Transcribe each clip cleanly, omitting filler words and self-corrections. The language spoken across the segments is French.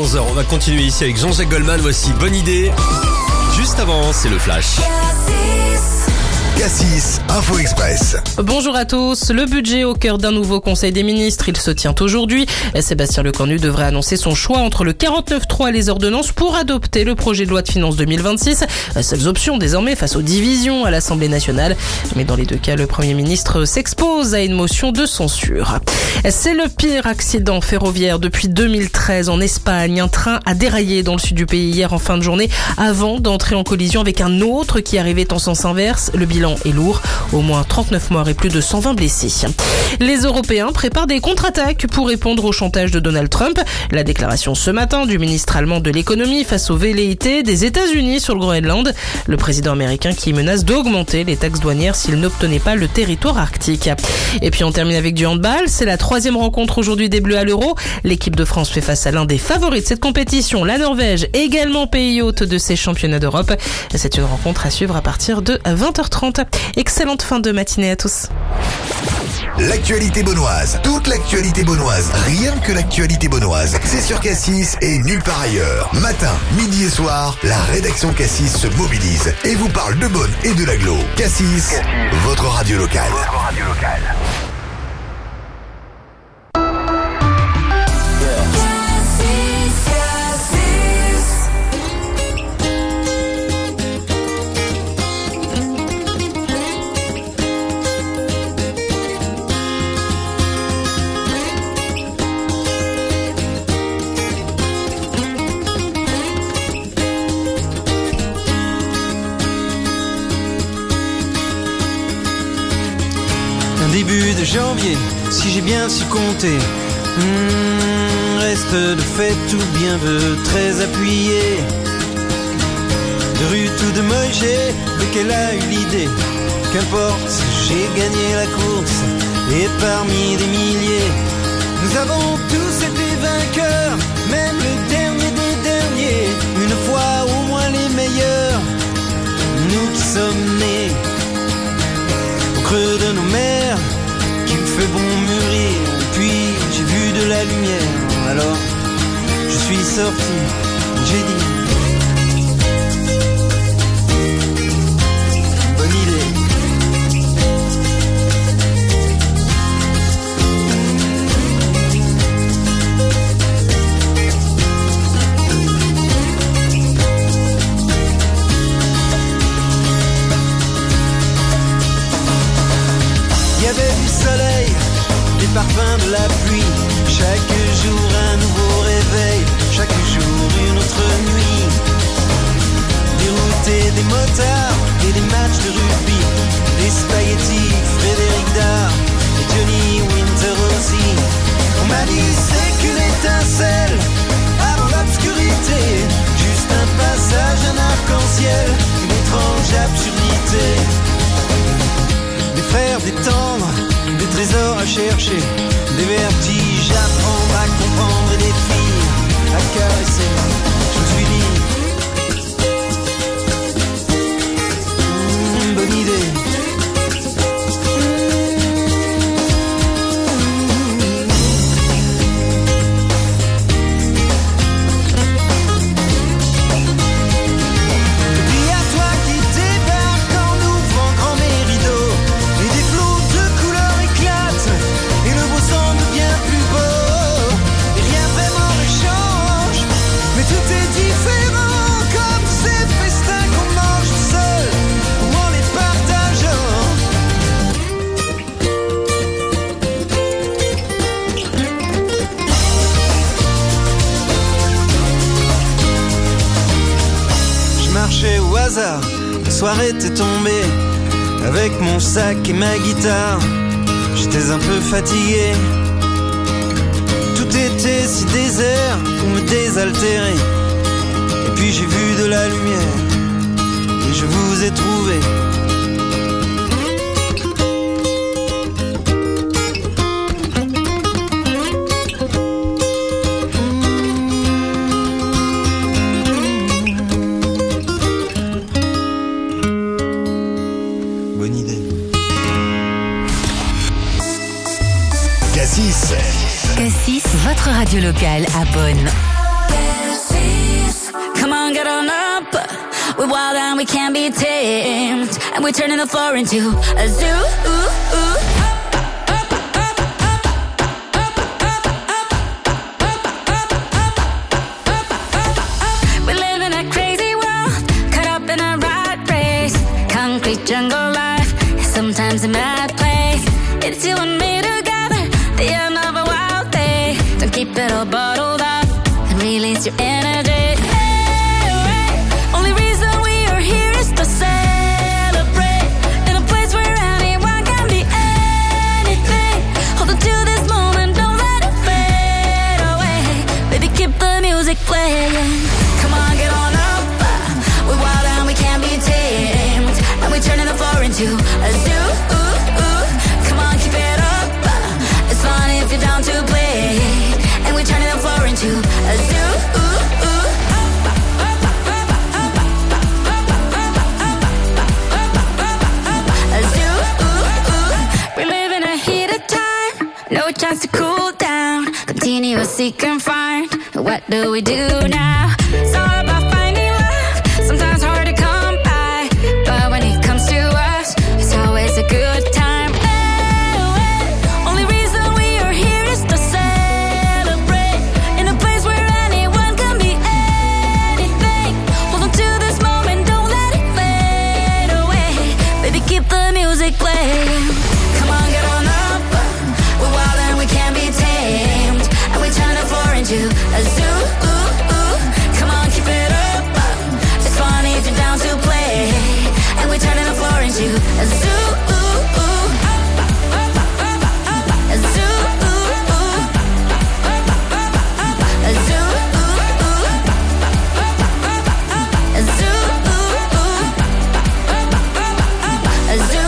11h. On va continuer ici avec Jean-Jacques Goldman. Voici Bonne Idée. Juste avant, c'est le Flash. Cassis, Info Express. Bonjour à tous. Le budget au cœur d'un nouveau conseil des ministres. Il se tient aujourd'hui. Sébastien Lecornu devrait annoncer son choix entre le 49.3 et les ordonnances pour adopter le projet de loi de finances 2026. Seules options désormais face aux divisions à l'Assemblée nationale. Mais dans les deux cas, le Premier ministre s'expose à une motion de censure. C'est le pire accident ferroviaire depuis 2013 en Espagne. Un train a déraillé dans le sud du pays hier en fin de journée avant d'entrer en collision avec un autre qui arrivait en sens inverse. Le bilan est lourd, au moins 39 morts et plus de 120 blessés. Les Européens préparent des contre-attaques pour répondre au chantage de Donald Trump. La déclaration ce matin du ministre allemand de l'économie face aux velléités des États-Unis sur le Groenland. Le président américain qui menace d'augmenter les taxes douanières s'il n'obtenait pas le territoire arctique. Et puis on termine avec du handball. C'est la 3e rencontre aujourd'hui des Bleus à l'Euro. L'équipe de France fait face à l'un des favoris de cette compétition, la Norvège, également pays hôte de ces championnats d'Europe. C'est une rencontre à suivre à partir de 20h30. Excellente fin de matinée à tous. L'actualité bonnoise, toute l'actualité bonnoise, rien que l'actualité bonnoise, c'est sur Cassis et nulle part ailleurs. Matin, midi et soir, la rédaction Cassis se mobilise et vous parle de bonne et de l'agglo. Cassis, votre radio locale. Début de janvier, si j'ai bien su compter, reste de fait tout bien veut très appuyé. De Ruth ou de Moïse, de quelle a eu l'idée? Qu'importe, j'ai gagné la course, et parmi des milliers, nous avons tous été vainqueurs, même le dernier des derniers, une fois au moins les meilleurs, nous qui sommes nés au creux de nos mers, qui me fait bon mûrir. Puis j'ai vu de la lumière, alors je suis sorti, j'ai dit bonne idée. Il y avait du soleil, des parfums de la pluie, chaque jour un nouveau réveil, chaque jour une autre nuit. Des routes et des motards et des matchs de rugby, des spaghettis, Frédéric Dard et Johnny Winter aussi. On m'a dit c'est qu'une étincelle avant l'obscurité, juste un passage, un arc-en-ciel, une étrange absurdité. Des frères, des tendres, des trésors à chercher, des vertiges à prendre, à comprendre et des filles à caresser. Je me suis dit bonne idée. Au hasard, la soirée était tombée, avec mon sac et ma guitare, j'étais un peu fatigué. Tout était si désert pour me désaltérer. Et puis j'ai vu de la lumière, et je vous ai trouvé. Cassis, votre radio locale à Bonn. Come on, get on up. We're wild and we can't be tamed, and we're turning the floor into a zoo. We live in a crazy world, caught up in a rat race. Concrete jungle life, sometimes a mad place. It's you and me together, the end of a wild day. Don't keep it all bottled up and release your energy. Playing. Come on, get on up. We're wild and we can't be tamed, and we're turning the floor into a zoo. Come on, keep it up. It's fun if you're down to play, and we're turning the floor into a zoo. A zoo. We live in a heated time, no chance to cool down. Continuous seek and find. What do we do now? It's all about finding love. Sometimes hard to come by, but when it comes to us, it's always a good time. Only reason we are here is to celebrate in a place where anyone can be anything. Hold on to this moment, don't let it fade away. Baby, keep the music playing. Come on, get on up. We're wild and we can't be tamed, and we turn the floor into a zoo. Come on, keep it up. It's funny if you're down to play, and we're turning the floor into a zoo. A zoo. A zoo. A zoo. A zoo.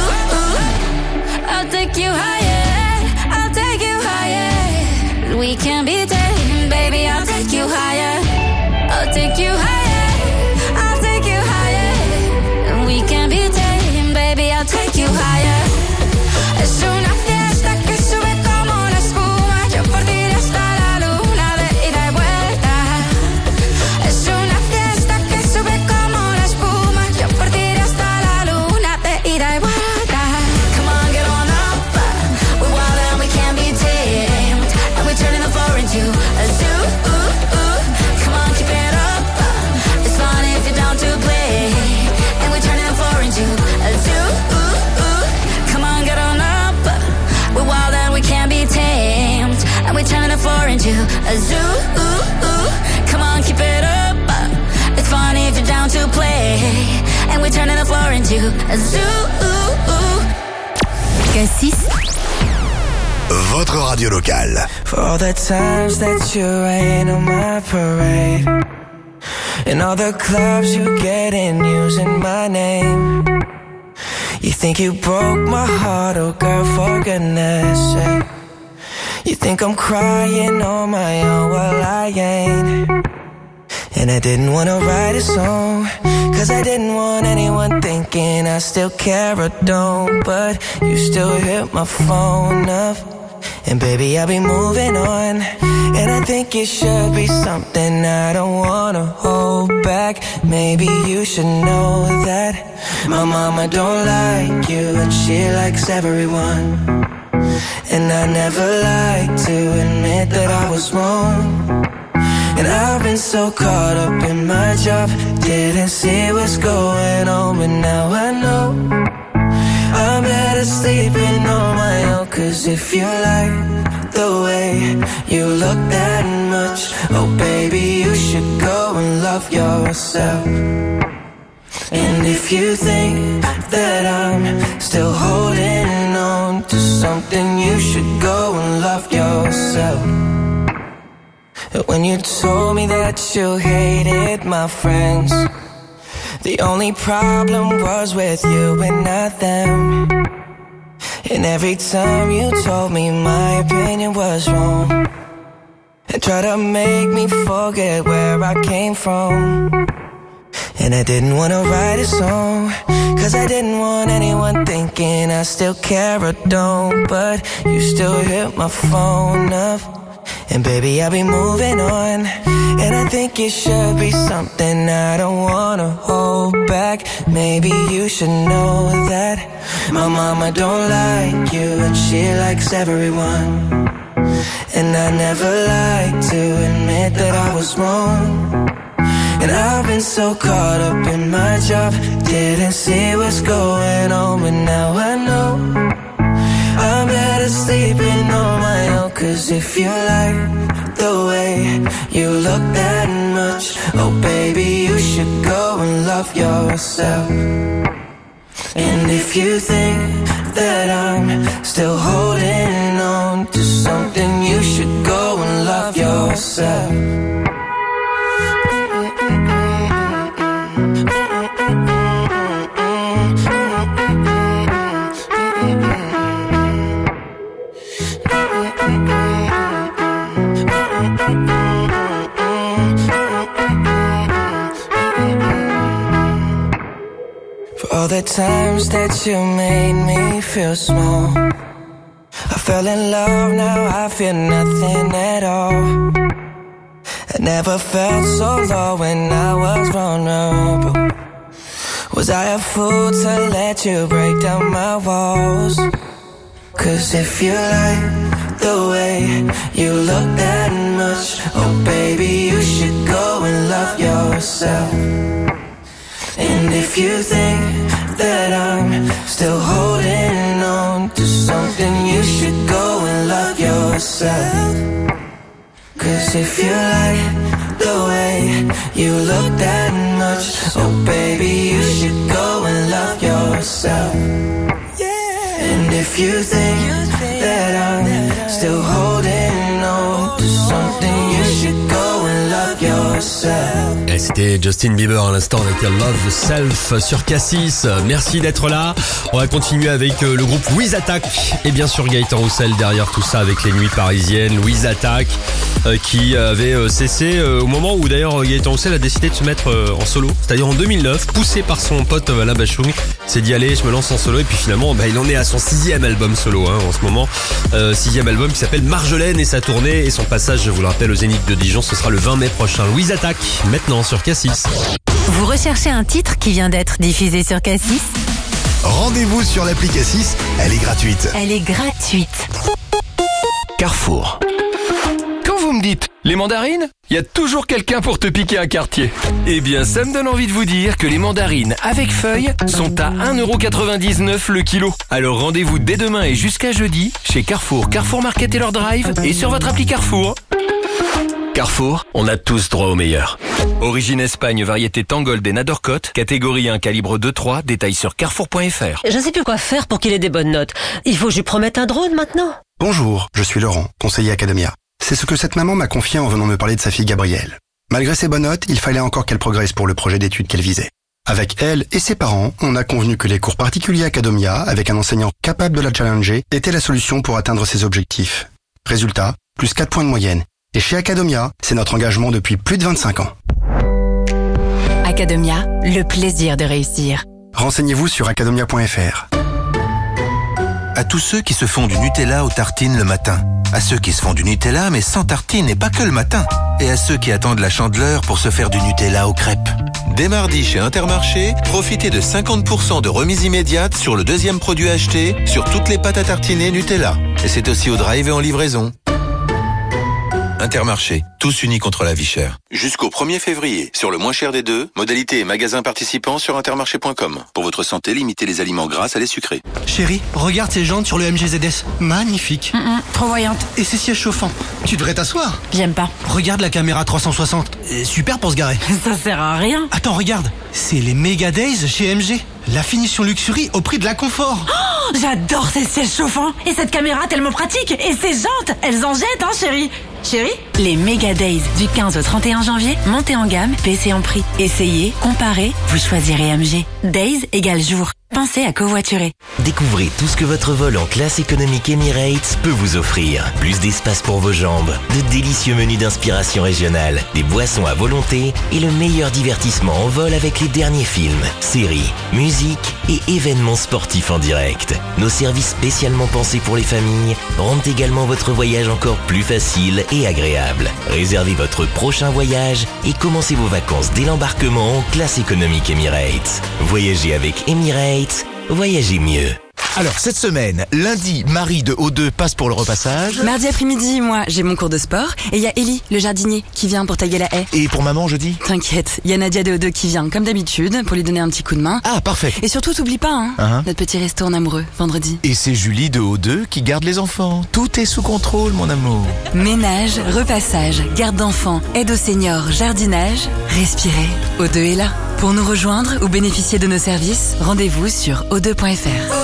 I'll take you higher. I'll take you higher. We can be tamed, baby. I'll take you higher. I'll take you higher. I'll take you higher. We can be tamed, baby. I'll take you higher. Es una fiesta que sube como la espuma. Yo por ti hasta la luna de ida y vuelta. Es una fiesta que sube como la espuma. Yo por ti hasta la luna de ida y vuelta. Come on, get on up. We're wild and we can't be tamed, and we're turning the floor into a zoo. Come on, keep it up. It's fun if you're down to play, and we're turning the floor into a zoo. Come on, get on up. We're wild and we can't be tamed, and we're turning the floor into a zoo. Come on, keep it up. It's fun if you're down to play, and we're turning the floor into a zoo. Cassis, Votre radio locale. For all the times that you rain on my parade, and all the clubs you get in using my name. You think you broke my heart, oh girl, for goodness sake. You think I'm crying on my own, well I ain't. And I didn't wanna write a song, cause I didn't want anyone thinking I still care or don't. But you still hit my phone up, and baby, I'll be moving on. And I think it should be something I don't wanna hold back. Maybe you should know that my mama don't like you, and she likes everyone. And I never like to admit that I was wrong. And I've been so caught up in my job, didn't see what's going on, but now I know I'm better sleeping on my own. Cause if you like the way you look that much, oh baby, you should go and love yourself. And if you think that I'm still holding on to something, you should go and love yourself. When you told me that you hated my friends, the only problem was with you and not them. And every time you told me my opinion was wrong, and tried to make me forget where I came from. And I didn't want to write a song, cause I didn't want anyone thinking I still care or don't. But you still hit my phone up, And baby, I'll be moving on. And I think it should be something I don't wanna hold back. Maybe you should know that my mama don't like you and she likes everyone. And I never like to admit that I was wrong. And I've been so caught up in my job, didn't see what's going on, but now I know I'm better sleeping on my own. Cause if you like the way you look that much, oh baby, you should go and love yourself. And if you think that I'm still holding on to something, you should go and love yourself. All the times that you made me feel small, I fell in love, now I feel nothing at all. I never felt so low when I was vulnerable. Was I a fool to let you break down my walls? Cause if you like the way you look that much, oh baby, you should go and love yourself. And if you think that I'm still holding on to something, you should go and love yourself. Cause if you like the way you look that much, oh baby, you should go and love yourself. And if you think that I'm still holding on to something, you should go and love yourself. Et c'était Justin Bieber à l'instant avec Love Yourself sur Cassis. Merci d'être là. On va continuer avec le groupe Louise Attaque et bien sûr Gaëtan Roussel derrière tout ça avec les nuits parisiennes. Louise Attaque qui avait cessé au moment où d'ailleurs Gaëtan Roussel a décidé de se mettre en solo, c'est-à-dire en 2009, poussé par son pote Alain Bachung. C'est d'y aller, je me lance en solo et puis finalement il en est à son 6e album solo en ce moment. 6e album qui s'appelle Marjolaine et sa tournée et son passage, je vous le rappelle, au Zénith de Dijon, ce sera le 20 mai prochain. Louise Attaque, maintenant sur Cassis. Vous recherchez un titre qui vient d'être diffusé sur Cassis? Rendez-vous sur l'appli Cassis, elle est gratuite. Elle est gratuite. Carrefour. Quand vous me dites les mandarines, il y a toujours quelqu'un pour te piquer un quartier. Eh bien, ça me donne envie de vous dire que les mandarines avec feuilles sont à 1,99€ le kilo. Alors rendez-vous dès demain et jusqu'à jeudi chez Carrefour, Carrefour Market Taylor Drive et sur votre appli Carrefour. Carrefour, on a tous droit au meilleur. Origine Espagne, variété Tangold et Nadorcote, catégorie 1, calibre 2-3, détail sur carrefour.fr. Je ne sais plus quoi faire pour qu'il ait des bonnes notes. Il faut que je lui promette un drone maintenant. Bonjour, je suis Laurent, conseiller Academia. C'est ce que cette maman m'a confié en venant me parler de sa fille Gabrielle. Malgré ses bonnes notes, il fallait encore qu'elle progresse pour le projet d'études qu'elle visait. Avec elle et ses parents, on a convenu que les cours particuliers Academia, avec un enseignant capable de la challenger, étaient la solution pour atteindre ses objectifs. Résultat, plus 4 points de moyenne. Et chez Academia, c'est notre engagement depuis plus de 25 ans. Academia, le plaisir de réussir. Renseignez-vous sur academia.fr. À tous ceux qui se font du Nutella aux tartines le matin. À ceux qui se font du Nutella mais sans tartines et pas que le matin. Et à ceux qui attendent la Chandeleur pour se faire du Nutella aux crêpes. Dès mardi chez Intermarché, profitez de 50% de remise immédiate sur le deuxième produit acheté sur toutes les pâtes à tartiner Nutella. Et c'est aussi au drive et en livraison. Intermarché, tous unis contre la vie chère. Jusqu'au 1er février, sur le moins cher des deux, modalité et magasins participants sur intermarché.com. Pour votre santé, limitez les aliments gras à les sucrés. Chérie, regarde ces jantes sur le MGZS. Magnifique. Trop voyante. Et ces sièges chauffants. Tu devrais t'asseoir. J'aime pas. Regarde la caméra 360. Super pour se garer. Ça sert à rien. Attends, regarde. C'est les Mega Days chez MG. La finition luxury au prix de la confort. Oh, j'adore ces sièges chauffants. Et cette caméra tellement pratique. Et ces jantes, elles en jettent, hein, chérie. Chérie, Les Mega Days du 15 au 31 janvier, montez en gamme, baissez en prix. Essayez, comparez, vous choisirez AMG. Days égale jour. Pensez à covoiturer. Découvrez tout ce que votre vol en classe économique Emirates peut vous offrir. Plus d'espace pour vos jambes, de délicieux menus d'inspiration régionale, des boissons à volonté et le meilleur divertissement en vol avec les derniers films, séries, musique et événements sportifs en direct. Nos services spécialement pensés pour les familles rendent également votre voyage encore plus facile et agréable. Réservez votre prochain voyage et commencez vos vacances dès l'embarquement en classe économique Emirates. Voyagez avec Emirates. Voyagez mieux. Alors, cette semaine, lundi, Marie de O2 passe pour le repassage. Mardi après-midi, moi, j'ai mon cours de sport. Et il y a Ellie, le jardinier, qui vient pour tailler la haie. Et pour maman, jeudi? T'inquiète, il y a Nadia de O2 qui vient, comme d'habitude, pour lui donner un petit coup de main. Ah, parfait. Et surtout, t'oublies pas, notre petit resto en amoureux, vendredi. Et c'est Julie de O2 qui garde les enfants. Tout est sous contrôle, mon amour. Ménage, repassage, garde d'enfants, aide aux seniors, jardinage. Respirez, O2 est là. Pour nous rejoindre ou bénéficier de nos services, rendez-vous sur o2.fr.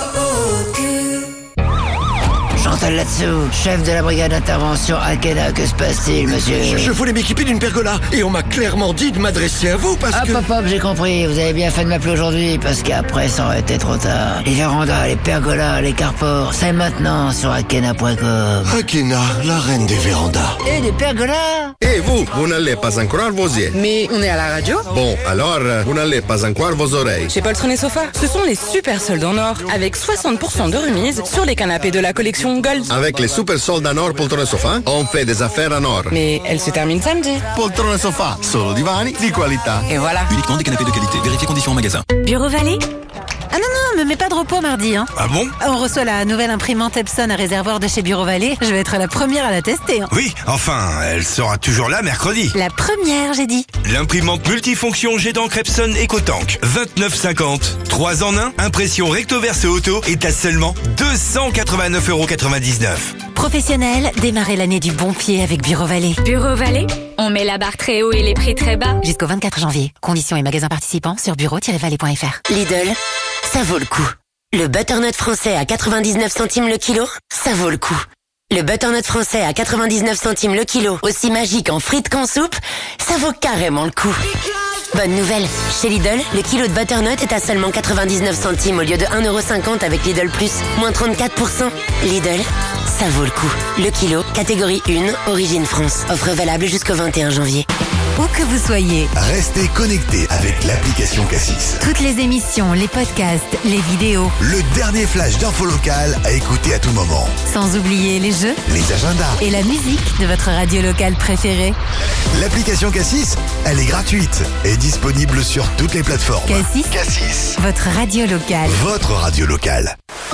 Chantal là-dessous, chef de la brigade d'intervention Akena, que se passe-t-il, monsieur? Je voulais m'équiper d'une pergola et on m'a clairement dit de m'adresser à vous parce que... Hop, j'ai compris, vous avez bien fait de m'appeler aujourd'hui parce qu'après ça aurait été trop tard. Les vérandas, les pergolas, les carports, c'est maintenant sur akena.com. Akena, la reine des vérandas. Et des pergolas? Et vous n'allez pas encore vos yeux. Mais on est à la radio? Bon, alors, vous n'allez pas encore vos oreilles. Chez Poltron et Sofa, ce sont les super soldes en or avec 60% de remise sur les canapés de la collection Gold. Avec les super soldes en or Poltron et Sofa, on fait des affaires en or. Mais elle se termine samedi. Poltron et Sofa, solo divani di qualità. Et voilà. Uniquement des canapés de qualité. Vérifiez conditions en magasin. Bureau Vallée? Ah non, me mets pas de repos mardi, hein. Ah bon? On reçoit la nouvelle imprimante Epson à réservoir de chez Bureau Vallée. Je vais être la première à la tester. Oui, enfin, elle sera toujours là mercredi. La première, j'ai dit. L'imprimante multifonction jet d'encre Epson EcoTank. 29,50. 3 en 1, impression recto verso auto est à seulement 289,99 €. Professionnel, démarrez l'année du bon pied avec Bureau Vallée. Bureau Vallée, on met la barre très haut et les prix très bas. Jusqu'au 24 janvier. Conditions et magasins participants sur bureau-vallée.fr. Lidl, ça vaut le coup. Le butternut français à 99 centimes le kilo, ça vaut le coup. Le butternut français à 99 centimes le kilo, aussi magique en frites qu'en soupe, ça vaut carrément le coup. Bonne nouvelle, chez Lidl, le kilo de butternut est à seulement 99 centimes au lieu de 1,50 € avec Lidl Plus, moins 34%. Lidl, ça vaut le coup. Le kilo, catégorie 1, origine France. Offre valable jusqu'au 21 janvier. Où que vous soyez, restez connectés avec l'application Cassis. toutes les émissions, les podcasts, les vidéos, Le dernier flash d'info locale à écouter à tout moment. sans oublier les jeux Les agendas. et la musique de votre radio locale préférée. L'application Cassis, elle est gratuite et disponible sur toutes les plateformes. Cassis, votre radio locale. Votre radio locale.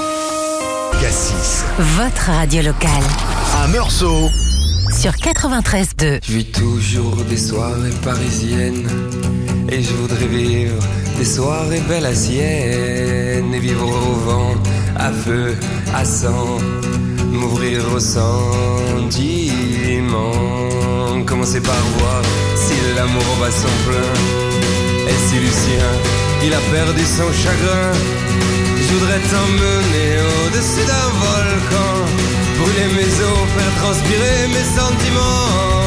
Cassis. Votre radio locale. À Meursault. Sur 93.2. Je vis toujours des soirées parisiennes et je voudrais vivre des soirées belles à Sienne et vivre au vent, à feu, à sang, m'ouvrir au sentiment. Commencer par voir si l'amour bat son plein et si Lucien, il a perdu son chagrin. Je voudrais t'emmener au-dessus d'un volcan, brûler mes os, faire transpirer mes sentiments.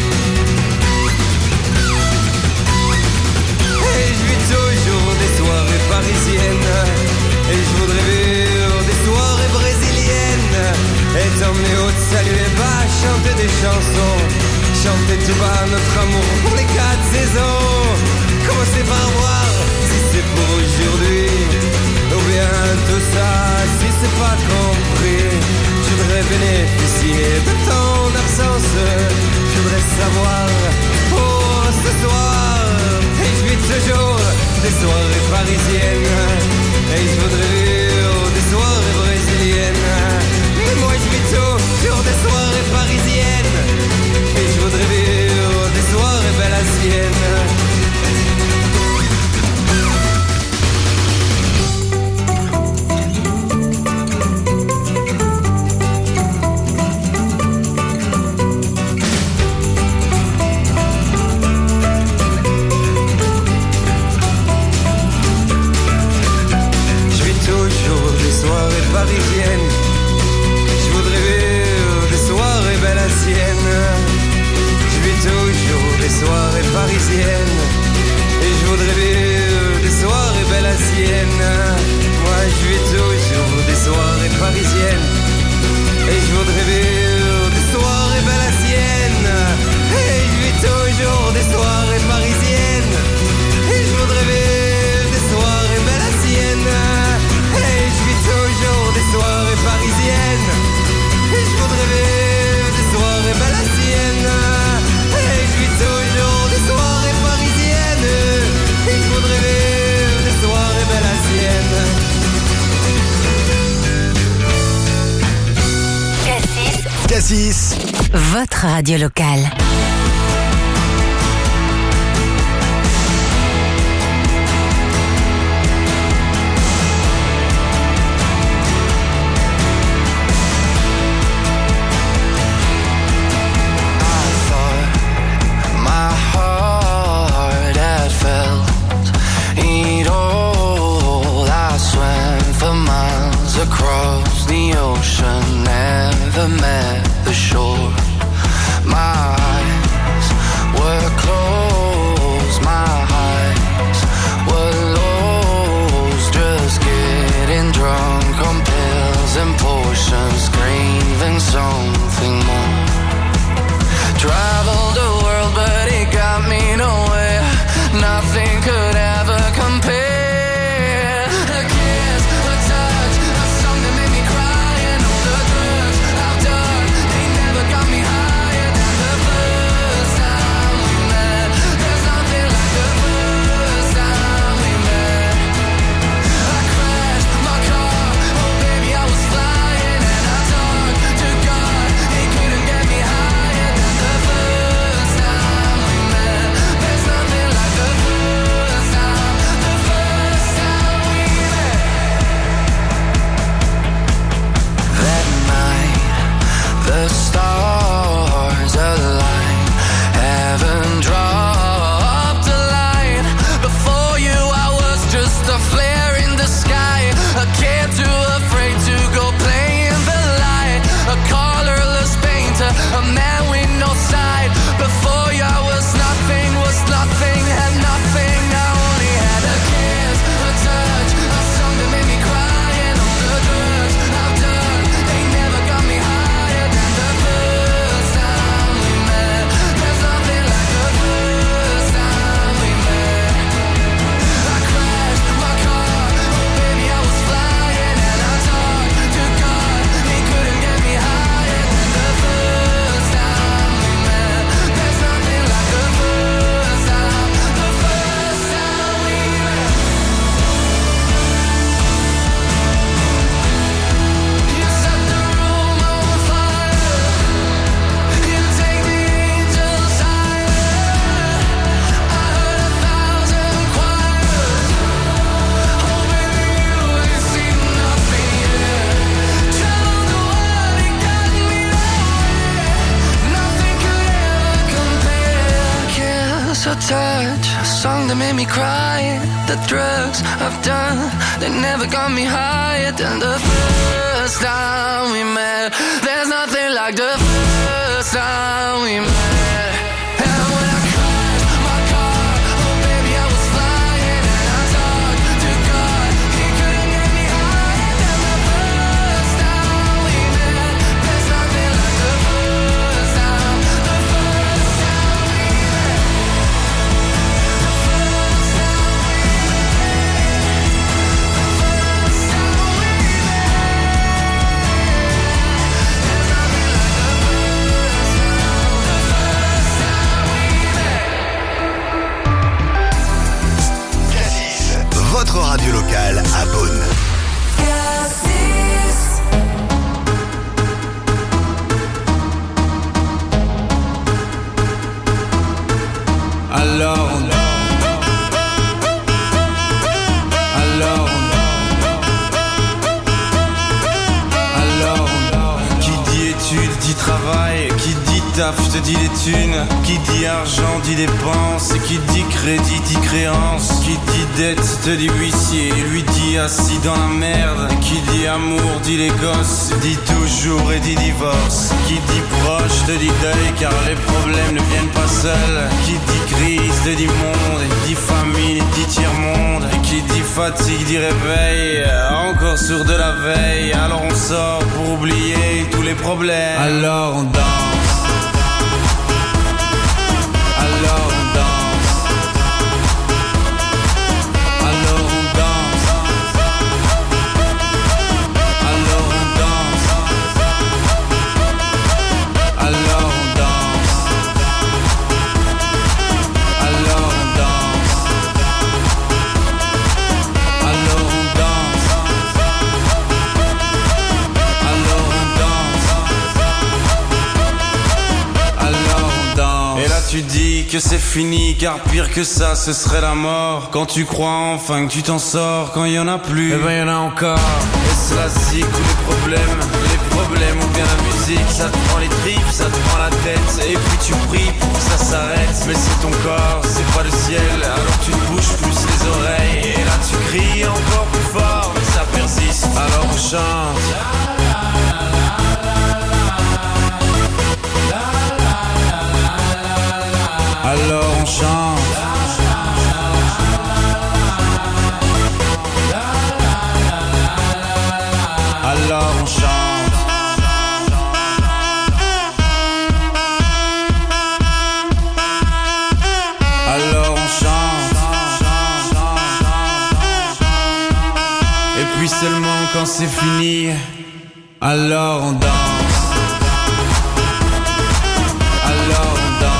Et je vis toujours des soirées parisiennes et je voudrais vivre des soirées brésiliennes et t'emmener au saluer bas, chanter des chansons, chanter tout bas notre amour pour les 4 saisons. Commencer par voir si c'est pour aujourd'hui ou bien tout ça si c'est pas compris. Je voudrais bénéficier de ton absence. Je voudrais savoir pour ce soir. Et je vis toujours des soirées parisiennes et je voudrais vivre des soirées brésiliennes. Mais moi je vis toujours des soirées parisiennes et je voudrais vivre des soirées belles à Sienne. Cassis, votre radio locale. Across the ocean, never met the shore. My eyes were closed, my eyes were lost. Just getting drunk on pills and potions, craving something more. Traveled the world, but it got me nowhere. Nothing could ever compare. The stars align, heaven dropped a line. Before you I was just a flare in the sky, a kid too afraid to go play in the light, a colorless painter, a man with no side. Before you I was nothing, had nothing. I only had a kiss, a touch, a song that made me cry. And all the drugs I've done, they never got me higher than the first time we met. There's nothing like the first time we met. I crashed my car, oh baby I was flying, and I talked to God, he couldn't get me higher than the first time we met. There's nothing like the first time we met. You set the room on fire, you take the angels higher. I heard 1,000 choirs, oh baby you ain't seen nothing yet. Traveled the world, it got me nowhere. Nothing could ever compare. A kiss, a touch, a song that made me cry. The drugs I've done, they never got me higher than the first time we met. There's nothing like the first time we met. And when I crashed my car, oh baby I was flying, and I talked to God, he couldn't get me higher than the first time we met. There's nothing like the first time we met. The first time we met. votre radio locale à Beaune. Alors qui dit études dit travail, qui dit taf te dit les thunes, qui dit argent dit dépenses, qui dit crédit dit créance, qui dit dette te dit huissier, lui dit assis dans la merde, qui dit amour dit les gosses, dit toujours et dit divorce, qui dit proche te dit deuil car les problèmes ne viennent pas seuls, qui dit crise te dit monde, et dit famine dit tiers-monde, et qui dit fatigue dit réveil, encore sur de la veille, alors on sort pour oublier tous les problèmes, alors on danse. Alors on danse. Alors on danse. Alors on danse. Alors on danse. Alors on danse. Alors on danse. Alors on danse. que c'est fini, car pire que ça ce serait la mort. Quand tu crois enfin que tu t'en sors, quand y en a plus, eh ben y en a encore. Est-ce la zik ou les problèmes ou bien la musique? Ça te prend les tripes, ça te prend la tête, et puis tu pries pour que ça s'arrête. Mais c'est ton corps, c'est pas le ciel, alors tu te bouges plus les oreilles. Et là tu cries encore plus fort, mais ça persiste, alors on chante. Alors on chante. Alors on chante. Alors on chante. Et puis seulement quand c'est fini, alors on danse. Alors on danse.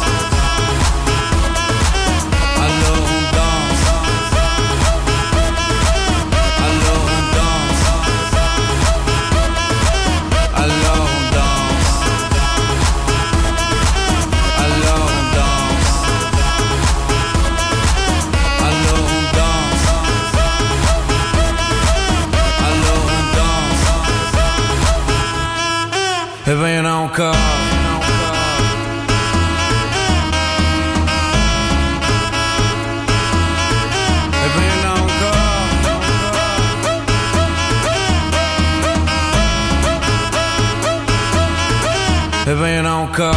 Eh ben y'en a encore. Eh ben y'en a encore. Eh ben y'en a encore.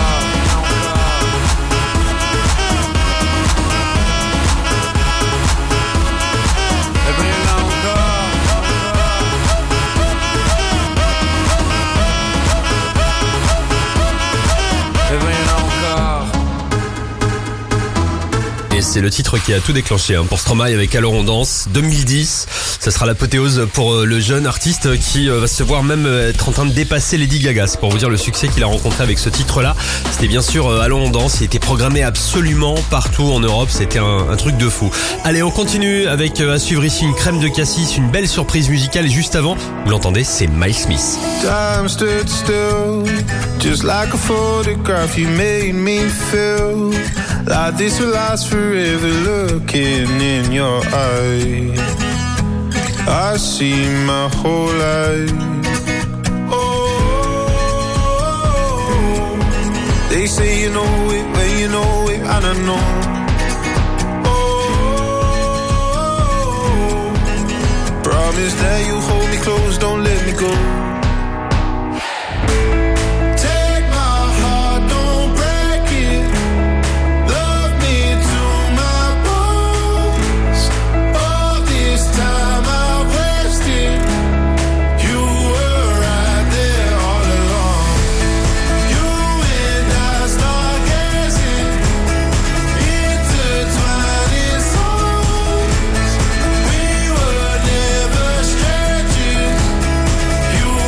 Et c'est le titre qui a tout déclenché pour Stromae avec Alors on danse 2010. Ça sera l'apothéose pour le jeune artiste qui va se voir même être en train de dépasser Lady Gaga. C'est pour vous dire le succès qu'il a rencontré avec ce titre-là. C'était bien sûr Allons on danse. Il était programmé absolument partout en Europe. C'était un truc de fou. Allez, on continue avec à suivre ici une crème de cassis, une belle surprise musicale. Et juste avant, vous l'entendez, c'est Miles Smith. Time stood still, just like a photograph. You made me feel like this will last forever. Looking in your eyes, I see my whole life. Oh, they say you know it, but you know it, and I know. Oh, promise that you'll hold me close, don't let me go. You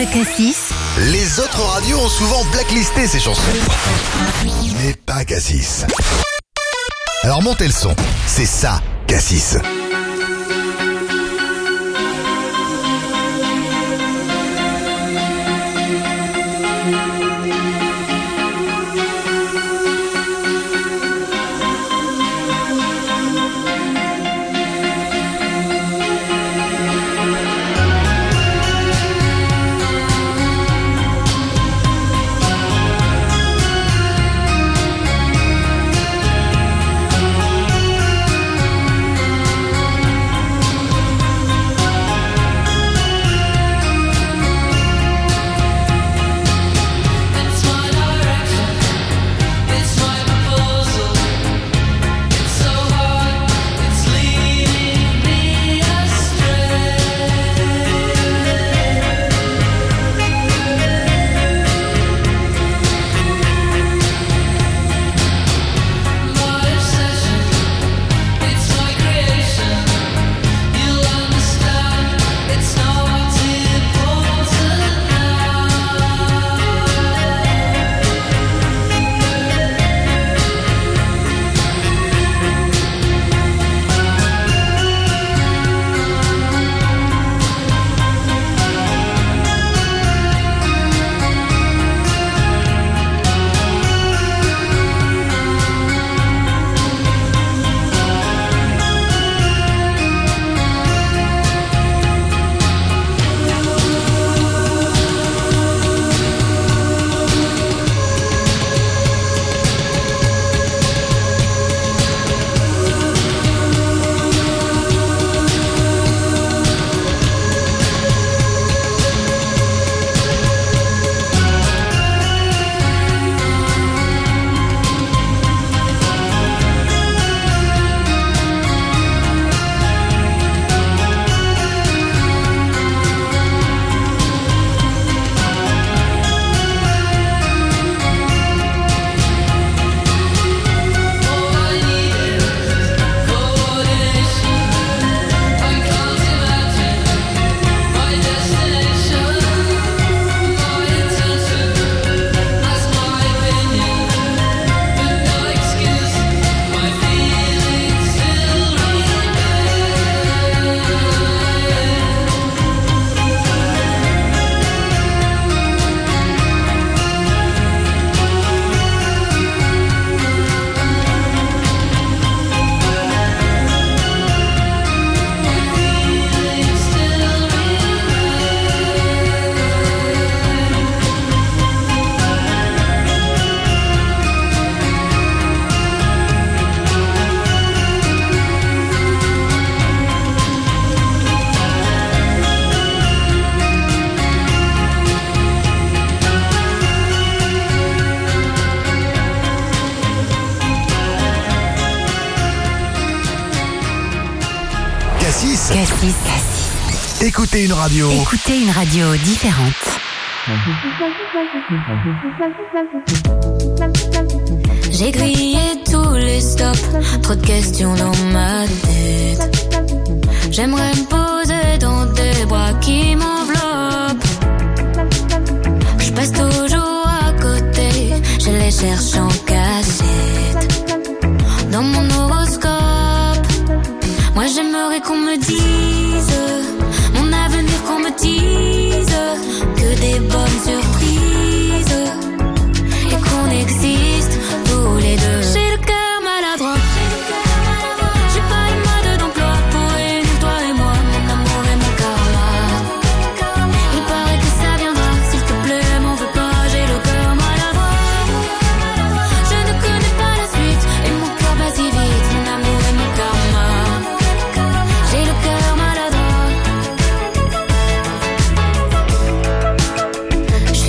de Cassis. Les autres radios ont souvent blacklisté ces chansons. Mais pas Cassis. Alors montez le son. C'est ça, Cassis. Cassis. Écoutez une radio. Écoutez une radio différente. J'ai grillé tous les stops, trop de questions dans ma tête. J'aimerais me poser dans des bras qui m'enveloppent. Je passe toujours à côté, je les cherche en cachette. Dans mon horoscope, moi j'aimerais qu'on me dise mon avenir, qu'on me dise que des bonnes surprises et qu'on existe tous les deux. J'ai le cœur maladroit, j'ai pas le mode d'emploi pour réunir toi et moi, mon amour et mon karma. Il paraît que ça viendra, s'il te plaît m'en veux pas, j'ai le cœur maladroit. Je ne connais pas la suite et mon cœur bat si vite, mon amour et mon karma. J'ai le cœur maladroit. Je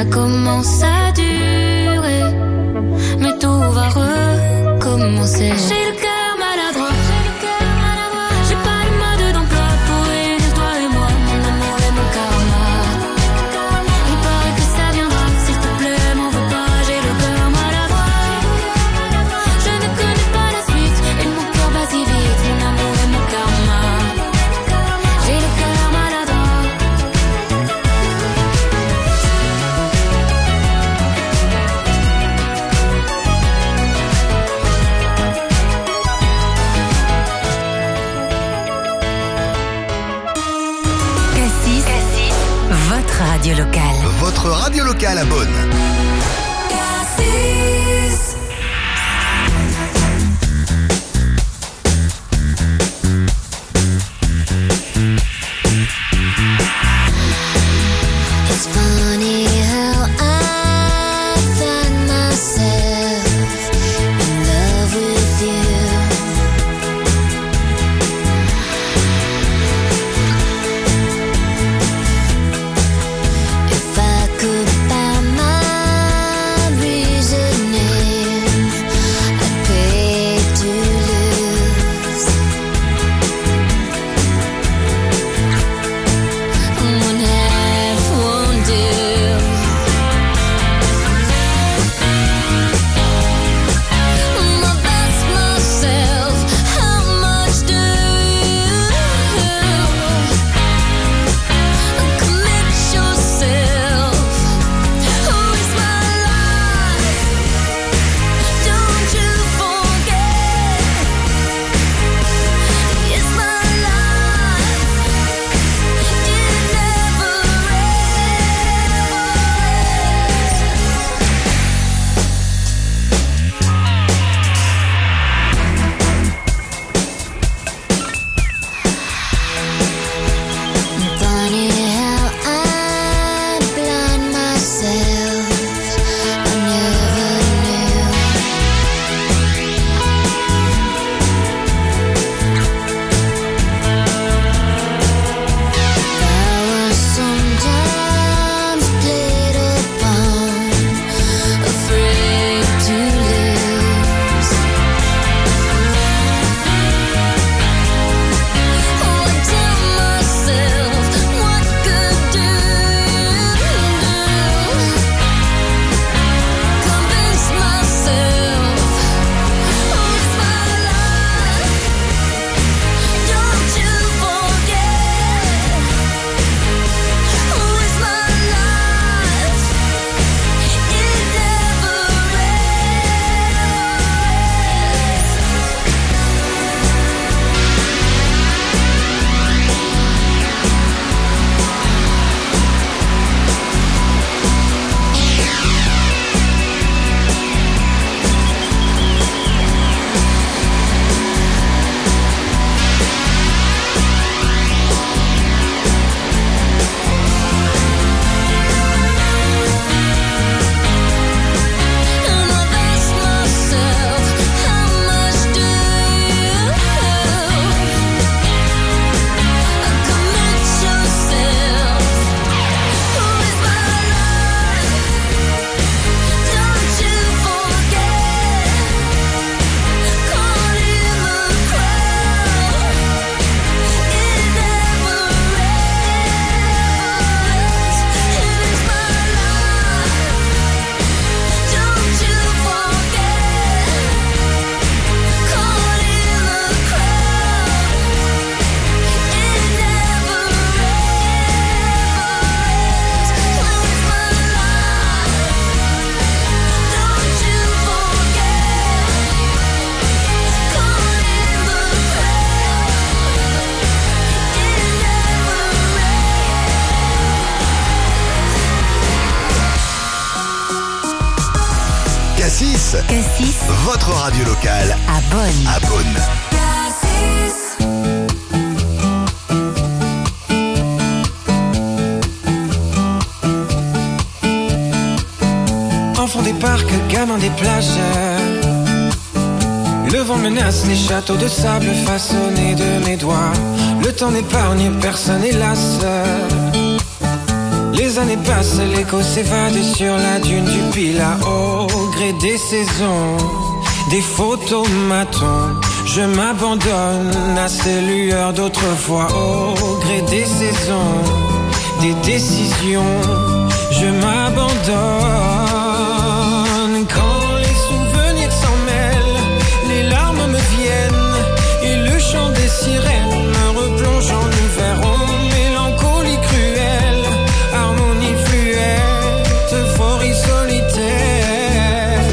ça commence à durer, mais tout va recommencer. J'ai le cœur maladroit, j'ai pas le mode d'emploi pour réunir toi et moi, mon amour et mon karma. Il paraît que ça viendra, s'il te plaît m'en veux pas, j'ai le cœur maladroit. Je ne connais pas la suite et mon cœur bat si vite, mon amour et mon karma. J'ai le cœur maladroit. Cassis, votre radio locale. Votre radio locale à Beaune. Cassis. It's funny how I find myself in love with you. If I could find my reasoning, I'd pay to lose. One half won't do. I've asked myself, how much do you commit yourself? Who is my life? Don't you forget, it's my life. It never Funny how I blind myself. I never knew. I was sometimes played upon, afraid to lose. I tell myself, what good do you do? Convince myself, who's my life? Don't you forget, who is my life? It never And I've asked myself, how much do you commit yourself? Who is my life? Don't you forget, caught in the crowd. It never ends. It is my life. Don't you forget, caught in the crowd. It never ends. Where's my life? Don't you forget, caught in the Cassis, Cassis votre radio locale à Beaune. à Beaune. Enfant des parcs, gamin des plages. Le vent menace les châteaux de sable façonnés de mes doigts. Le temps n'épargne personne, hélas. Les années passent, l'écho s'évade sur la dune du Pilat. Au gré des saisons, des photomatons, je m'abandonne à ces lueurs d'autrefois. Au gré des saisons, des décisions, je m'abandonne. Quand les souvenirs s'en mêlent, les larmes me viennent et le chant des sirènes me replonge en hiver. Oh, mélancolie cruelle, harmonie fluette, euphorie solitaire.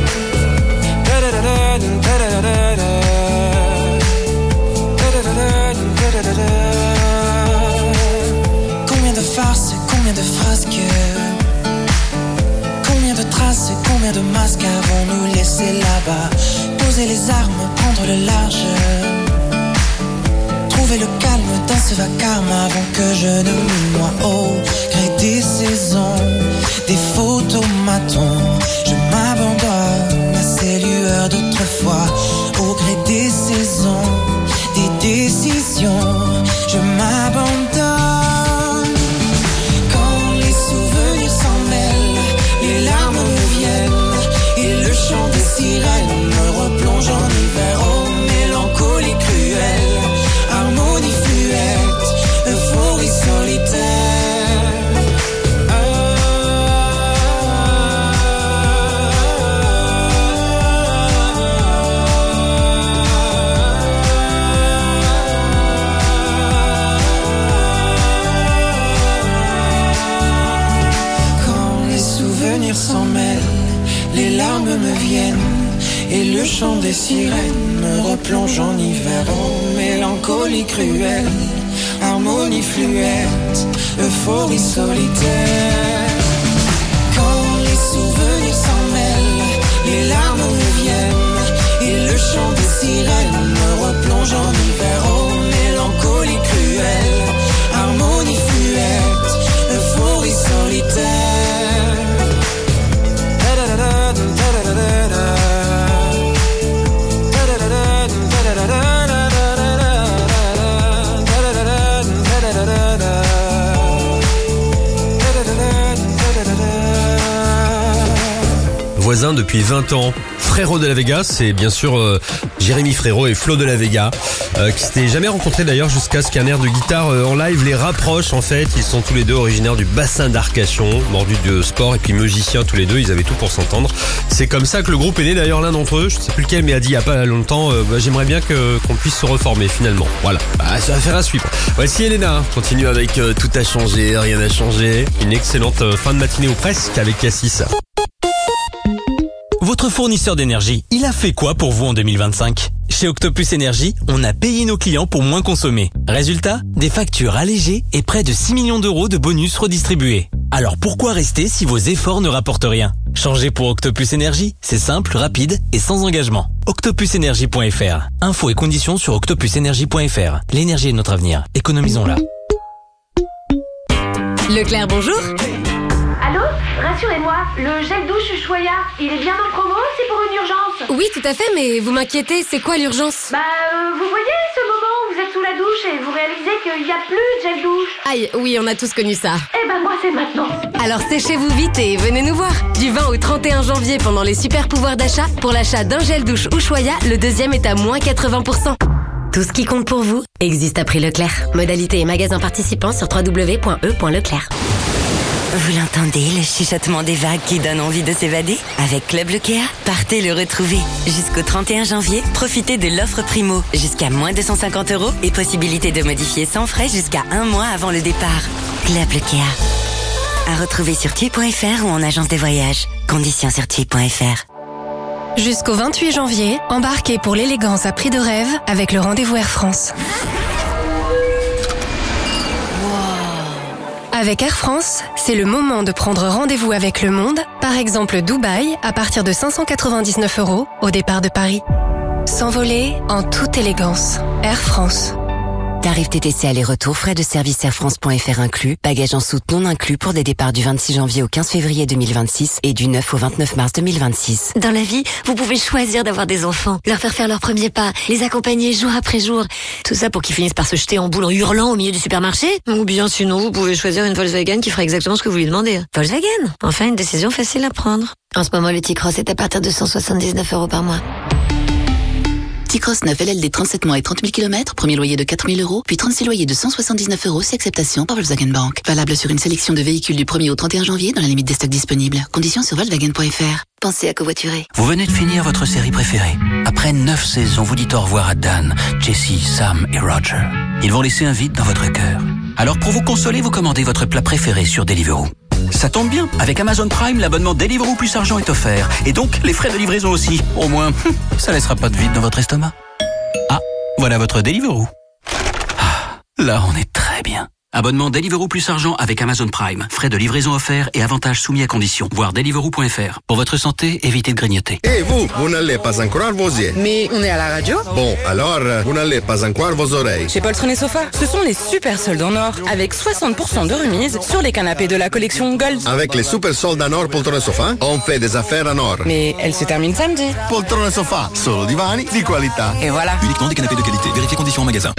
Combien de farces, combien de frasques, combien de traces, combien de masques avons-nous laissé là-bas? Poser les armes, prendre le large, trouver le calme dans ce vacarme avant que je ne me noie. Au gré des saisons, des photomatons, je m'abandonne à ces lueurs d'autrefois. Au gré des saisons, des décisions, je m'abandonne. Quand les souvenirs s'en mêlent, les larmes me viennent et le chant des sirènes me replonge en hiver. Oh, mélancolie cruelle, harmonie fluette, euphorie solitaire. Quand les souvenirs s'en mêlent, les larmes me viennent et le chant des sirènes me replonge en hiver. Oh, mélancolie cruelle, harmonie fluette, euphorie solitaire. Quand les souvenirs s'en mêlent, les larmes me viennent et le chant des sirènes me replonge en hiver. Oh, mélancolie cruelle, harmonie fluette, euphorie solitaire. Voisins depuis 20 ans. Frérot de la Vega, c'est bien sûr Jérémy Frérot et Flo de la Vega, qui s'étaient jamais rencontrés d'ailleurs jusqu'à ce qu'un air de guitare en live les rapproche. En fait, ils sont tous les deux originaires du bassin d'Arcachon, mordus de sport et puis musiciens tous les deux, ils avaient tout pour s'entendre. C'est comme ça que le groupe est né d'ailleurs. L'un d'entre eux, je sais plus lequel, mais a dit il y a pas longtemps, j'aimerais bien qu'on puisse se reformer finalement. Voilà, ça va faire à suivre. Voici Elena, continue avec Tout a changé, rien n'a changé. Une excellente fin de matinée ou presque avec Cassis. Votre fournisseur d'énergie, il a fait quoi pour vous en 2025 ? Chez Octopus Énergie, on a payé nos clients pour moins consommer. Résultat, des factures allégées et près de 6 millions d'euros de bonus redistribués. Alors pourquoi rester si vos efforts ne rapportent rien ? Changez pour Octopus Énergie, c'est simple, rapide et sans engagement. octopusenergie.fr. Infos et conditions sur octopusenergie.fr. L'énergie est notre avenir, économisons-la. Leclerc, bonjour. Allô ? Rassurez-moi, le gel douche Ushuaïa, il est bien en promo, c'est pour une urgence. Oui, tout à fait, mais vous m'inquiétez, c'est quoi l'urgence ? Vous voyez ce moment où vous êtes sous la douche et vous réalisez qu'il n'y a plus de gel douche. Aïe, oui, on a tous connu ça. Moi c'est maintenant. Alors séchez-vous vite et venez nous voir. Du 20 au 31 janvier pendant les super pouvoirs d'achat, pour l'achat d'un gel douche Ushuaïa, le deuxième est à moins 80%. Tout ce qui compte pour vous existe à prix Leclerc. Modalité et magasins participants sur www.e.leclerc. Vous l'entendez, le chuchotement des vagues qui donne envie de s'évader ? Avec Club Leclerc, partez le retrouver. Jusqu'au 31 janvier, profitez de l'offre Primo. Jusqu'à moins 250 € et possibilité de modifier sans frais jusqu'à 1 mois avant le départ. Club Leclerc. À retrouver sur TUI.fr ou en agence de voyage. Conditions sur TUI.fr. Jusqu'au 28 janvier, embarquez pour l'élégance à prix de rêve avec le rendez-vous Air France. Avec Air France, c'est le moment de prendre rendez-vous avec le monde, par exemple Dubaï, à partir de 599 € au départ de Paris. S'envoler en toute élégance. Air France. Tarif TTC aller-retour, frais de service airfrance.fr inclus, bagages en soute non inclus pour des départs du 26 janvier au 15 février 2026 et du 9 au 29 mars 2026. Dans la vie, vous pouvez choisir d'avoir des enfants, leur faire leurs premiers pas, les accompagner jour après jour. Tout ça pour qu'ils finissent par se jeter en boule en hurlant au milieu du supermarché. Ou bien sinon, vous pouvez choisir une Volkswagen qui fera exactement ce que vous lui demandez. Volkswagen, enfin une décision facile à prendre. En ce moment, le T-Cross est à partir de 179 € par mois. T-Cross 9 LLD 37 mois et 30 000 km, premier loyer de 4 000 €, puis 36 loyers de 179 € si acceptation par Volkswagen Bank. Valable sur une sélection de véhicules du 1er au 31 janvier dans la limite des stocks disponibles. Conditions sur Volkswagen.fr. Pensez à covoiturer. Vous venez de finir votre série préférée. Après 9 saisons, vous dites au revoir à Dan, Jessie, Sam et Roger. Ils vont laisser un vide dans votre cœur. Alors pour vous consoler, vous commandez votre plat préféré sur Deliveroo. Ça tombe bien, avec Amazon Prime, l'abonnement Deliveroo plus argent est offert. Et donc, les frais de livraison aussi. Au moins, ça laissera pas de vide dans votre estomac. Ah, voilà votre Deliveroo. Ah, là, on est très bien. Abonnement Deliveroo plus argent avec Amazon Prime. Frais de livraison offerts et avantages soumis à conditions. Voir Deliveroo.fr. Pour votre santé, évitez de grignoter. Et vous n'allez pas encore vos yeux. Mais on est à la radio. Bon, alors, vous n'allez pas encore vos oreilles. Chez Poltron et Sofa, ce sont les super soldes en or, avec 60% de remise sur les canapés de la collection Gold. Avec les super soldes en or Poltron et Sofa, on fait des affaires en or. Mais elle se termine samedi. Poltron et Sofa, solo divani di qualità. Et voilà. Uniquement des canapés de qualité. Vérifiez conditions en magasin.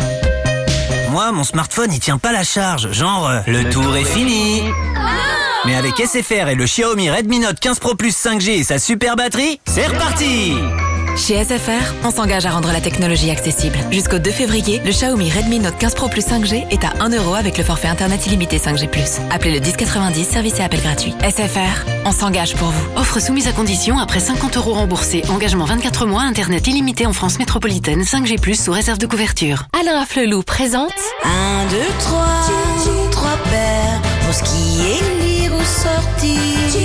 Moi, mon smartphone, il tient pas la charge. Genre, le tour est fini. Mais avec SFR et le Xiaomi Redmi Note 15 Pro Plus 5G et sa super batterie, c'est reparti! Chez SFR, on s'engage à rendre la technologie accessible. Jusqu'au 2 février, le Xiaomi Redmi Note 15 Pro Plus 5G est à 1 € avec le forfait internet illimité 5G+. Appelez le 1090, service et appel gratuit. SFR, on s'engage pour vous. Offre soumise à condition après 50 € remboursés. Engagement 24 mois, internet illimité en France métropolitaine, 5G+, sous réserve de couverture. Alain Afflelou présente 1, 2, 3, 3 paires pour skier, lire ou sortir.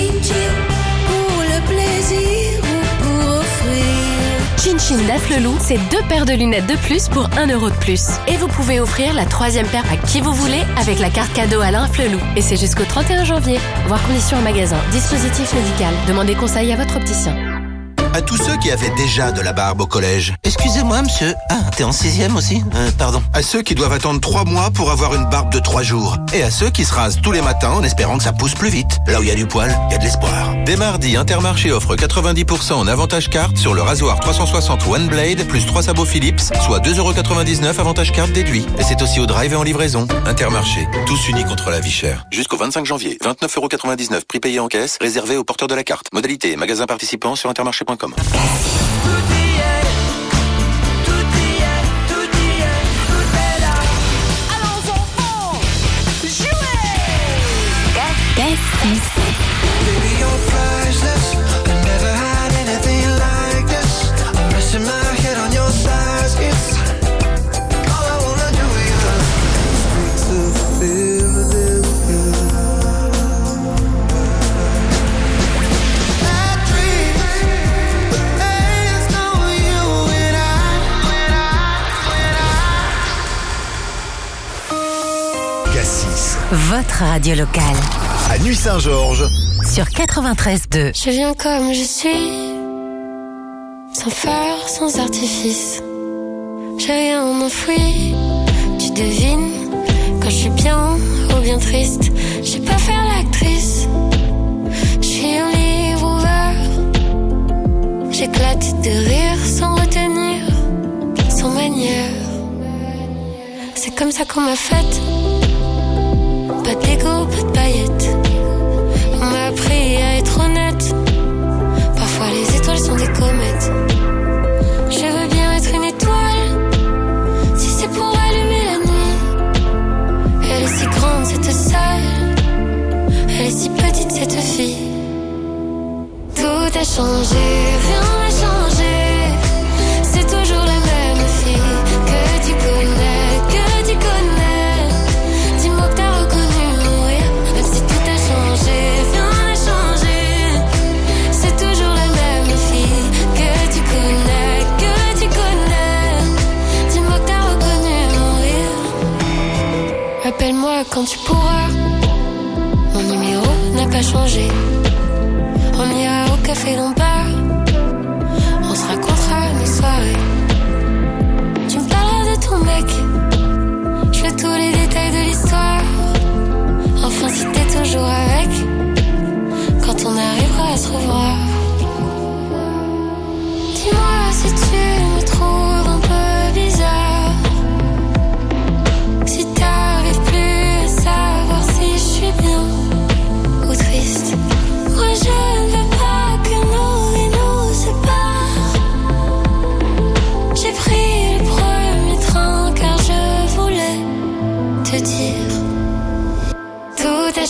Pour le plaisir ou pour offrir. Chin Chin d'Afflelou, c'est 2 paires de lunettes de plus pour 1 € de plus. Et vous pouvez offrir la 3e paire à qui vous voulez avec la carte cadeau Alain Afflelou. Et c'est jusqu'au 31 janvier. Voir conditions en magasin. Dispositif médical. Demandez conseil à votre opticien. À tous ceux qui avaient déjà de la barbe au collège. Excusez-moi, monsieur. Ah, t'es en 6e aussi? Pardon. À ceux qui doivent attendre 3 mois pour avoir une barbe de 3 jours. Et à ceux qui se rasent tous les matins en espérant que ça pousse plus vite. Là où il y a du poil, il y a de l'espoir. Dès mardi, Intermarché offre 90% en avantage carte sur le rasoir 360 One Blade plus 3 sabots Philips, soit 2,99 € avantage carte déduit. Et c'est aussi au drive et en livraison. Intermarché, tous unis contre la vie chère. Jusqu'au 25 janvier, 29,99 € prix payé en caisse, réservé aux porteurs de la carte. Modalité et magasin participant sur intermarché.com. Votre radio locale. À Nuit-Saint-Georges. Sur 93.2. Je viens comme je suis, sans phare, sans artifice. J'ai rien enfoui, tu devines quand je suis bien ou bien triste. Je sais pas faire l'actrice, je suis un livre ouvert. J'éclate de rire sans retenir, sans manière. C'est comme ça qu'on m'a faite. Pas de Lego, pas de paillettes. On m'a appris à être honnête. Parfois les étoiles sont des comètes. Je veux bien être une étoile, si c'est pour allumer la nuit. Elle est si grande cette salle, elle est si petite cette fille. Tout a changé, rien n'a changé. C'est toujours la même fille que tu connais, que tu connais. Dis-moi que t'as reconnu mon rire, même si tout a changé, rien n'a changé. C'est toujours la même fille que tu connais, que tu connais. Dis-moi que t'as reconnu mon rire. Appelle-moi quand tu pourras, mon numéro n'a pas changé. On ira au café Lombard, on se racontera nos soirées. Tu me parleras de ton mec,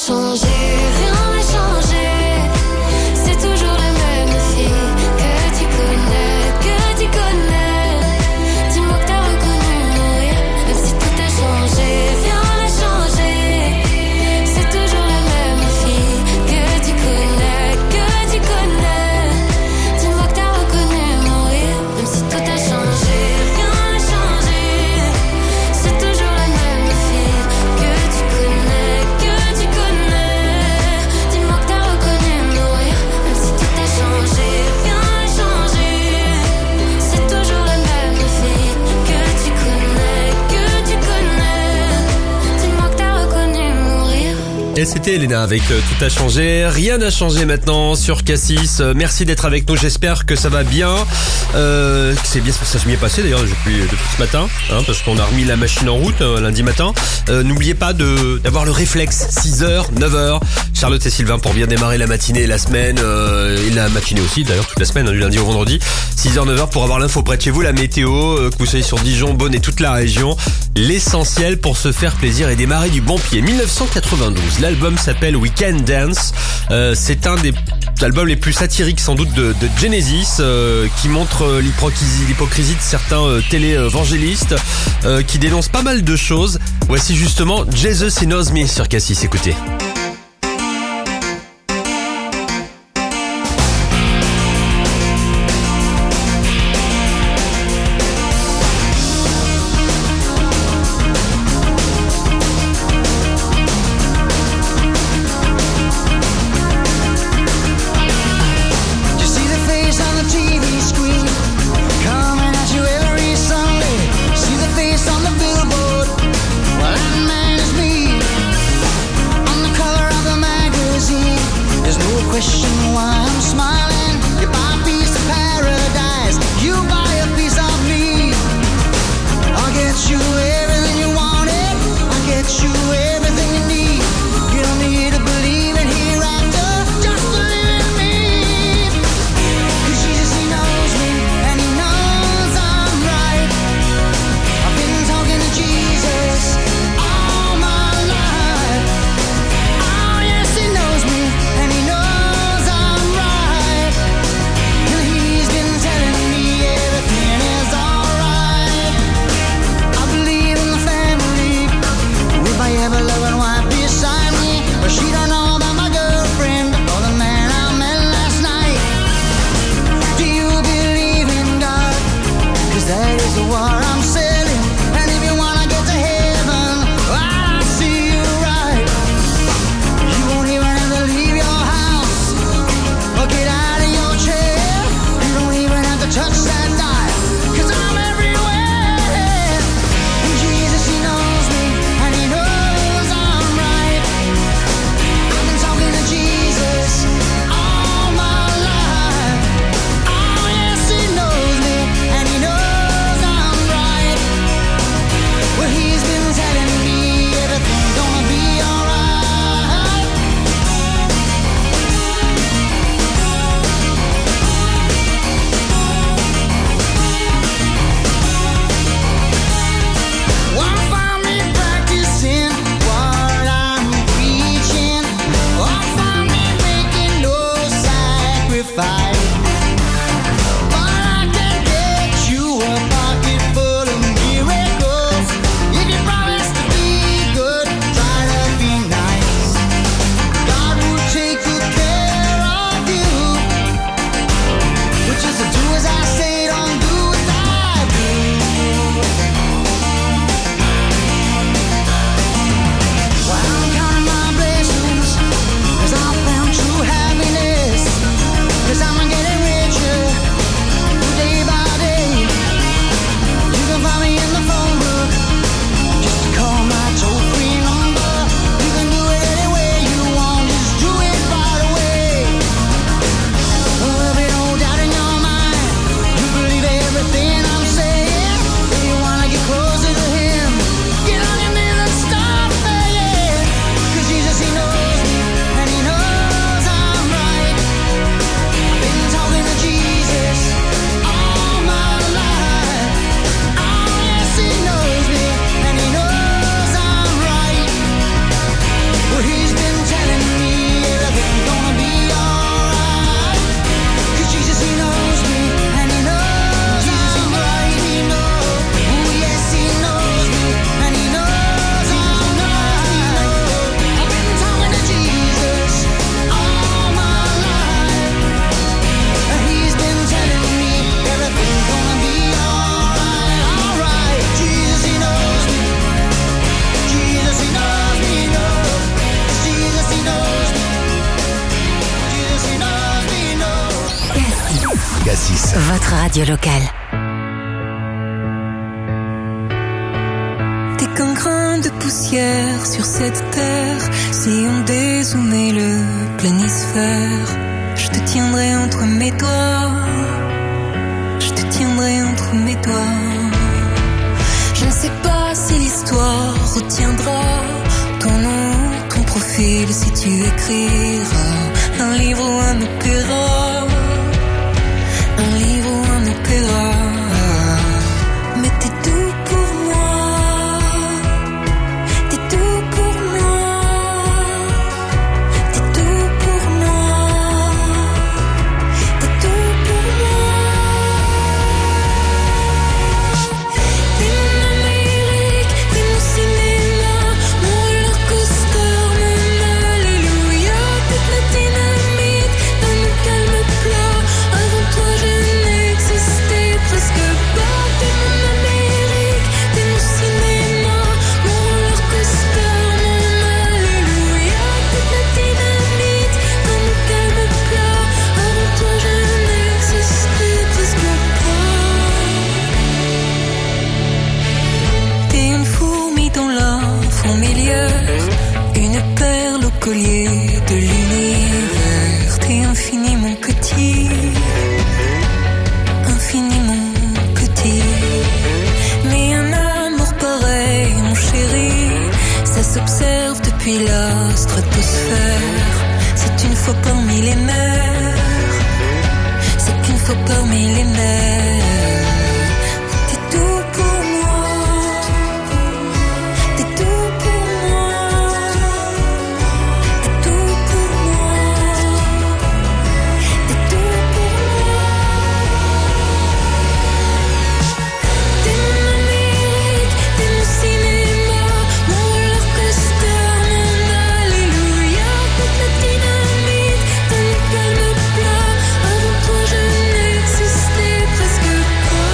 changé, rien n'a changé. C'est toujours la même fille que tu connais. Dis-moi que t'as reconnu mon rire, même si tout a changé, rien n'a changé. C'est toujours la même fille que tu connais. Dis-moi que t'as reconnu mon rire, même si tout a changé, rien n'a changé. C'est toujours la même fille que tu connais. Dis-moi que t'as reconnu mon rire, même si tout a changé, rien n'a changé. C'est toujours la même fille que tu connais. Dis-moi que t'as reconnu mon rire. Et c'était Elena avec Tout a changé, rien n'a changé maintenant sur Cassis. Merci d'être avec nous, j'espère que ça va bien. C'est bien, ça se m'y est passé d'ailleurs depuis ce matin, parce qu'on a remis la machine en route lundi matin. N'oubliez pas d'avoir le réflexe, 6h, 9h. Charlotte et Sylvain pour bien démarrer la matinée et la semaine, et la matinée aussi d'ailleurs, toute la semaine, du lundi au vendredi. 6h, 9h pour avoir l'info près de chez vous, la météo, que vous soyez sur Dijon, Beaune et toute la région. L'essentiel pour se faire plaisir et démarrer du bon pied. 1992, l'album s'appelle We Can Dance. C'est un des albums les plus satiriques sans doute de Genesis, qui montre l'hypocrisie de certains télévangélistes, qui dénoncent pas mal de choses. Voici justement Jesus He Knows Me sur Cassis, écoutez. On the cover votre radio locale. T'es qu'un grain de poussière sur cette terre. Si on dézoomait le planisphère, je te tiendrai entre mes doigts. Je te tiendrai entre mes doigts. Je ne sais pas si l'histoire retiendra ton nom, ton profil, si tu écriras un livre ou un opéra. Un livre ou un opéra. Mais t'es tout pour moi. T'es tout pour moi. T'es tout pour moi. T'es tout pour moi. T'es mon Amérique, t'es mon cinéma, mon roller coaster, mon alléluia. Toute la dynamite dans nos calmes plats. Avant toi je n'existais presque pas. T'es mon Amérique, t'es mon cinéma, mon roller coaster, mon alléluia. Toute la dynamite dans nos calmes plats. Avant toi je n'existais presque pas. T'es une fourmi dans la fourmilière, une perle au collier de l'univers. T'es infiniment petit, infiniment petit. Mais un amour pareil, mon chéri, ça s'observe depuis la stratosphère. C'est une fois parmi les mers, c'est une fois parmi les mers. T'es tout pour moi, t'es tout pour moi, t'es tout pour moi, t'es tout pour moi. T'es mon Amérique, t'es mon cinéma, mon roller coaster, mon alléluia. Toute la dynamite dans nos calmes plats. Avant toi je n'existais presque pas.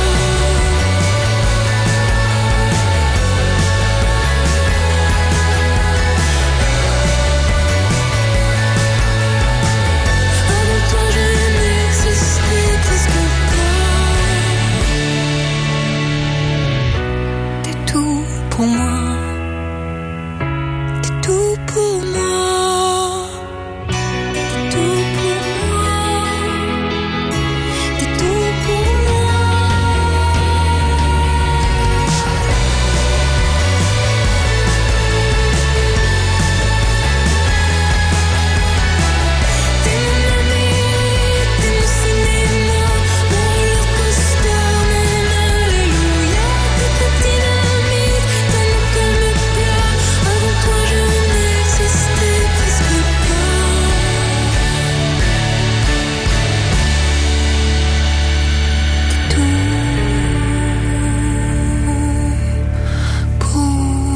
Avant toi je n'existais presque pas. T'es tout pour moi.